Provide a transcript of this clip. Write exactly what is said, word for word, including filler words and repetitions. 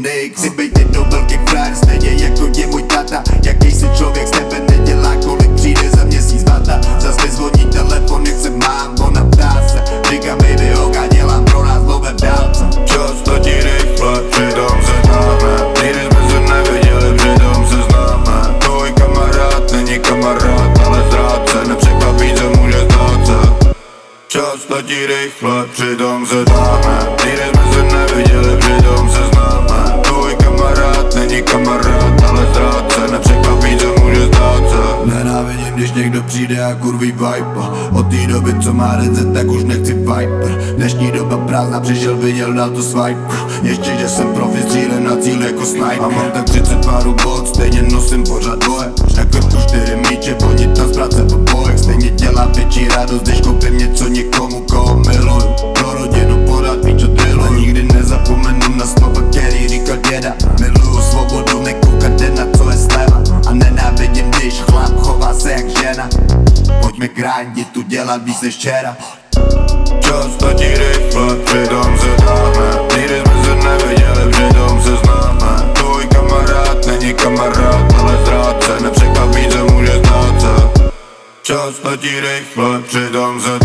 Nick. Chci bejt jednou velký frajer, stejně jako je můj tata. Jaký si člověk z tebe nedělá, kolik přijde za měsíc vata. Zas mi zvoní telefon, jak se mám, ona ptá se. Říkám baby, hoka, dělám pro nás love v dálce. Čas letí rychle, přitom se známe. Nikdy jsme se neviděli, přitom se známe. Tvůj kamarád není kamarád, ale zrádce. Nepřekvapí, co může stát se. Čas letí rychle, přitom se známe. Nikdy jsme se neviděli, přitom se známe. Tvůj kamarád není kamarád, ale zrádce. Nepřekvapí, co může stát se. Nenávidím, když někdo přijde a kurví vibe. Od té doby, co má recept, tak už nechci Viper. Dnešní doba prázdná, přišel, viděl, dal to swipe. Ještě, že jsem profi, střílem na cíl jako sniper. A mám tak třicet párů bod, stejně nosím pořád dvoje. Na krku čtyři míče, oni tam z práce po bojech. Stejně dělá větší radost, když koupím něco někomu, koho miluju. Pro rodinu podat píčo drilluju. A nikdy nezapomenu na slova, který říkal děda. Miluju svobodu, nekoukat den na co je sleva. A nenávidím, když chlap chová se jak žena. Pojďme grindit, tu dělat víc než včera. Čas letí rychle, přitom se známe. Nikdy jsme se neviděli, přitom se známe. Tvůj kamarád není kamarád, ale zrádce. Nepřekvapí, co může stát se. Čas letí rychle, přitom se